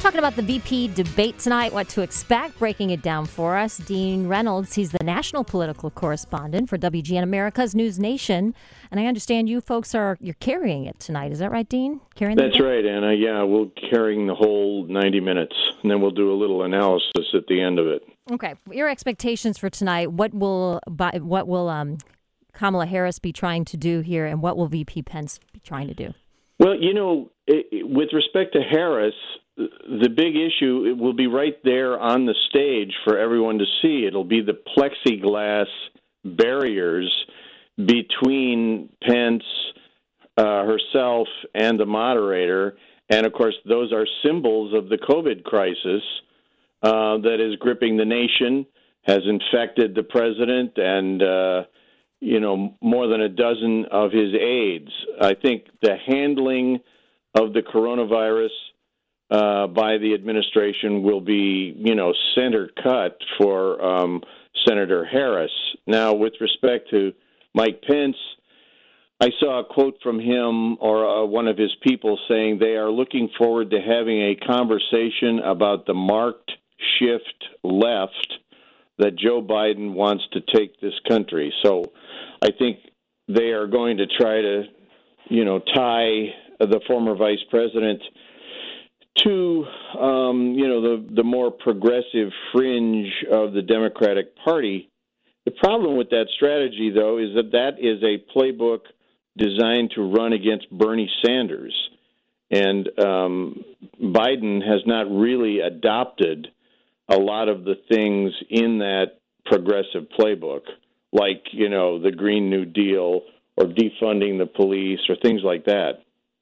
talking about the VP debate tonight, what to expect, breaking it down for us. Dean Reynolds, he's the national political correspondent for WGN America's News Nation. And I understand you folks you're carrying it tonight. Is that right, Dean? That's right, Anna. Yeah, we're carrying the whole 90 minutes, and then we'll do a little analysis at the end of it. Okay. Your expectations for tonight, what will Kamala Harris be trying to do here, and what will VP Pence be trying to do? Well, with respect to Harris, the big issue will be right there on the stage for everyone to see. It'll be the plexiglass barriers between Pence, herself, and the moderator. And, of course, those are symbols of the COVID crisis that is gripping the nation, has infected the president and, more than a dozen of his aides. I think the handling of the coronavirus by the administration will be, center cut for Senator Harris. Now, with respect to Mike Pence, I saw a quote from him or one of his people saying they are looking forward to having a conversation about the marked shift left that Joe Biden wants to take this country. So I think they are going to try to, tie the former vice president to, the more progressive fringe of the Democratic Party. The problem with that strategy, though, is that is a playbook designed to run against Bernie Sanders. And Biden has not really adopted a lot of the things in that progressive playbook, like, the Green New Deal or defunding the police or things like that.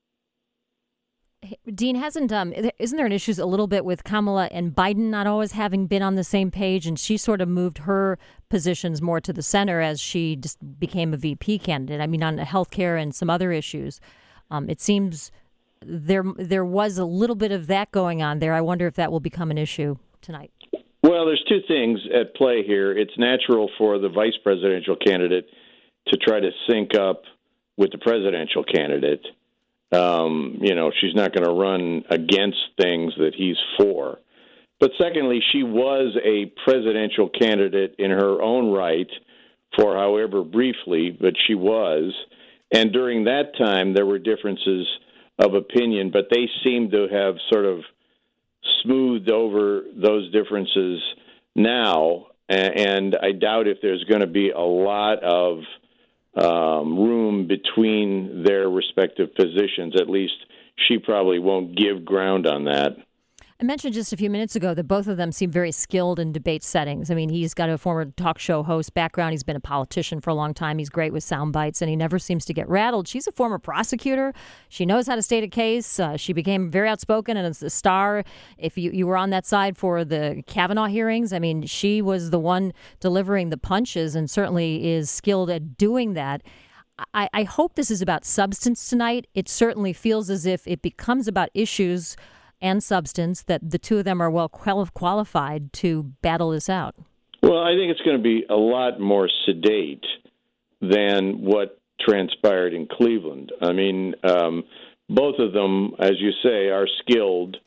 Dean, isn't there an issue a little bit with Kamala and Biden not always having been on the same page, and she sort of moved her positions more to the center as she just became a VP candidate? I mean, on healthcare and some other issues. It seems there was a little bit of that going on there. I wonder if that will become an issue tonight. Well, there's two things at play here. It's natural for the vice presidential candidate to try to sync up with the presidential candidate. She's not going to run against things that he's for. But secondly, she was a presidential candidate in her own right for however briefly, but she was. And during that time, there were differences of opinion, but they seem to have sort of smoothed over those differences now. And I doubt if there's going to be a lot of room between their respective positions. At least she probably won't give ground on that. I mentioned just a few minutes ago that both of them seem very skilled in debate settings. I mean, he's got a former talk show host background. He's been a politician for a long time. He's great with sound bites, and he never seems to get rattled. She's a former prosecutor. She knows how to state a case. She became very outspoken and is a star. If you were on that side for the Kavanaugh hearings, I mean, she was the one delivering the punches and certainly is skilled at doing that. I hope this is about substance tonight. It certainly feels as if it becomes about issues and substance, that the two of them are well qualified to battle this out. Well, I think it's going to be a lot more sedate than what transpired in Cleveland. I mean, both of them, as you say, are skilled.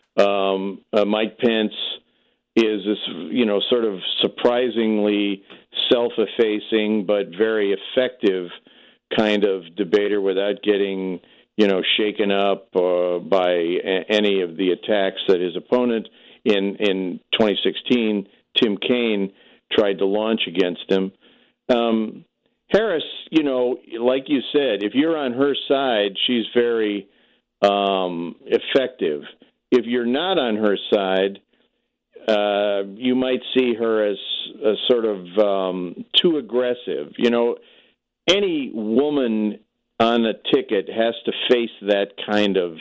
Mike Pence is this, sort of surprisingly self-effacing but very effective kind of debater without getting shaken up by any of the attacks that his opponent in 2016, Tim Kaine, tried to launch against him. Harris, like you said, if you're on her side, she's very effective. If you're not on her side, you might see her as a sort of too aggressive. Any woman on a ticket has to face that kind of,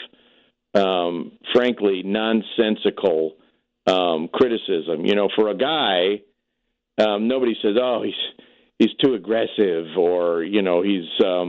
frankly, nonsensical criticism. For a guy, nobody says, "Oh, he's too aggressive," or he's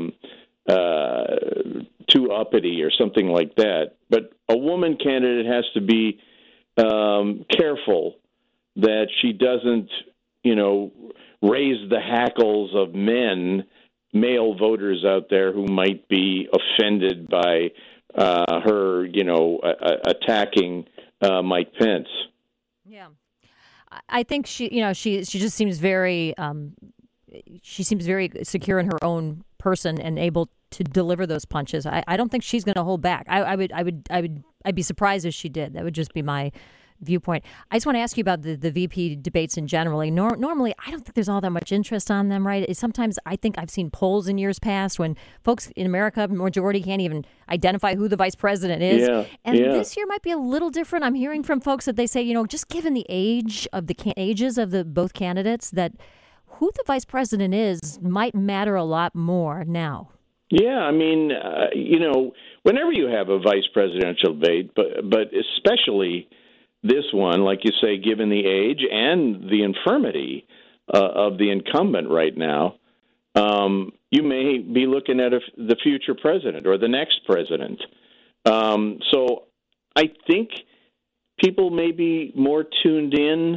too uppity, or something like that. But a woman candidate has to be careful that she doesn't, raise the hackles of male voters out there who might be offended by her, attacking Mike Pence. Yeah, I think she just seems very she seems very secure in her own person and able to deliver those punches. I don't think she's going to hold back. I'd be surprised if she did. That would just be my viewpoint. I just want to ask you about the VP debates in general. Normally, I don't think there's all that much interest on them, right? Sometimes I think I've seen polls in years past when folks in America, majority can't even identify who the vice president is. Yeah, this year might be a little different. I'm hearing from folks that they say, just given the ages of the both candidates, that who the vice president is might matter a lot more now. Yeah, I mean, whenever you have a vice presidential debate, but especially this one, like you say, given the age and the infirmity of the incumbent right now, you may be looking at the future president or the next president. So I think people may be more tuned in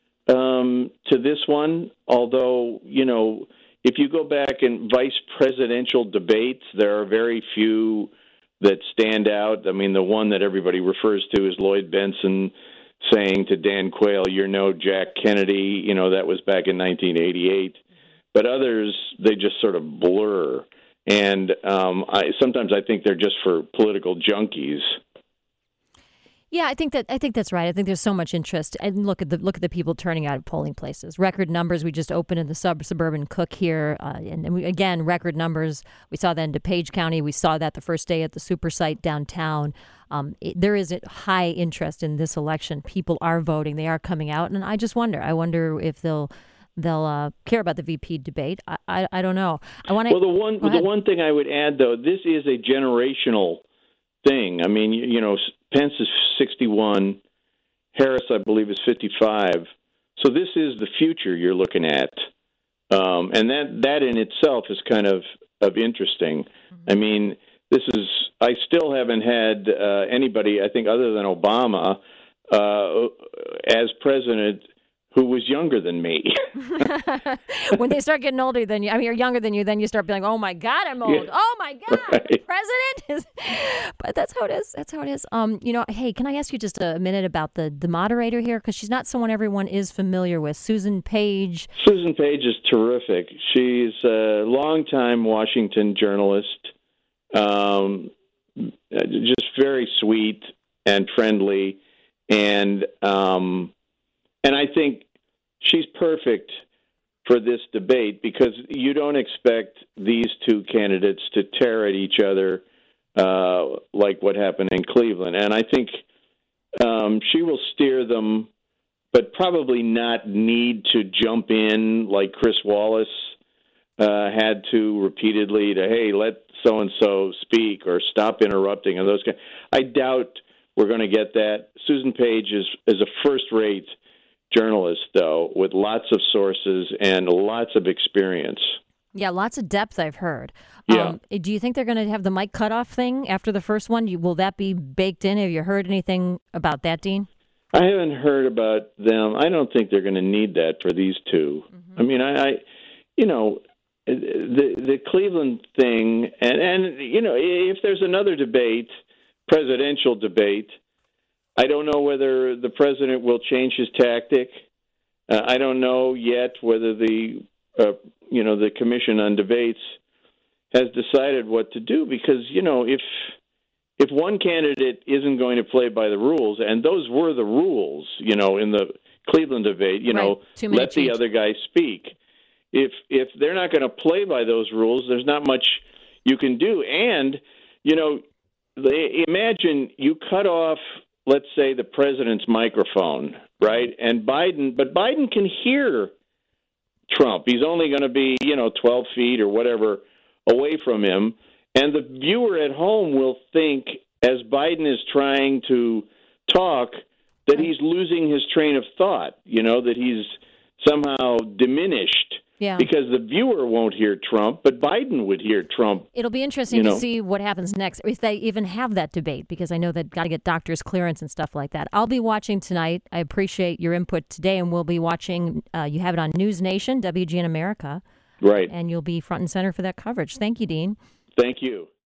to this one, although, if you go back in vice presidential debates, there are very few that stand out. I mean, the one that everybody refers to is Lloyd Bentsen saying to Dan Quayle, "You're no Jack Kennedy." That was back in 1988. But others, they just sort of blur. And sometimes I think they're just for political junkies. Yeah, I think that's right. I think there's so much interest. And look at the people turning out at polling places. Record numbers. We just opened in the suburban Cook here, and again, record numbers. We saw that in DuPage County. We saw that the first day at the super site downtown. There is a high interest in this election. People are voting. They are coming out, and I just wonder. I wonder if they'll care about the VP debate. I don't know. Well, the one thing I would add, though, this is a generational thing. I mean, Pence is 61, Harris, I believe, is 55. So this is the future you're looking at, and that in itself is kind of interesting. Mm-hmm. I mean, I still haven't had anybody, I think, other than Obama, as president who was younger than me. When they start getting older than you, you're younger than you, then you start being like, "Oh my God, I'm old. Yeah. Oh my God, right. President." But that's how it is. That's how it is. Hey, can I ask you just a minute about the moderator here, because she's not someone everyone is familiar with. Susan Page. Susan Page is terrific. She's a longtime Washington journalist, just very sweet and friendly, and I think she's perfect for this debate because you don't expect these two candidates to tear at each other like what happened in Cleveland. And I think she will steer them, but probably not need to jump in like Chris Wallace had to repeatedly to, hey, let so-and-so speak or stop interrupting and those kinds. I doubt we're going to get that. Susan Page is a first-rate journalist, though, with lots of sources and lots of experience. Yeah, lots of depth, I've heard. Yeah. Do you think they're going to have the mic cutoff thing after the first one? Will that be baked in? Have you heard anything about that, Dean? I haven't heard about them. I don't think they're going to need that for these two. Mm-hmm. I mean, the Cleveland thing, and if there's another debate, presidential debate, I don't know whether the president will change his tactic. I don't know yet whether the Commission on Debates has decided what to do because, if one candidate isn't going to play by the rules, and those were the rules, in the Cleveland debate, right. Let the other guy speak. If they're not going to play by those rules, there's not much you can do. And, imagine you cut off, let's say, the president's microphone, right? And Biden can hear Trump. He's only going to be, 12 feet or whatever away from him. And the viewer at home will think, as Biden is trying to talk, that he's losing his train of thought, that he's somehow diminished. Yeah. Because the viewer won't hear Trump, but Biden would hear Trump. It'll be interesting to see what happens next, if they even have that debate, because I know they've got to get doctor's clearance and stuff like that. I'll be watching tonight. I appreciate your input today, and we'll be watching. You have it on News Nation, WGN America. Right. And you'll be front and center for that coverage. Thank you, Dean. Thank you.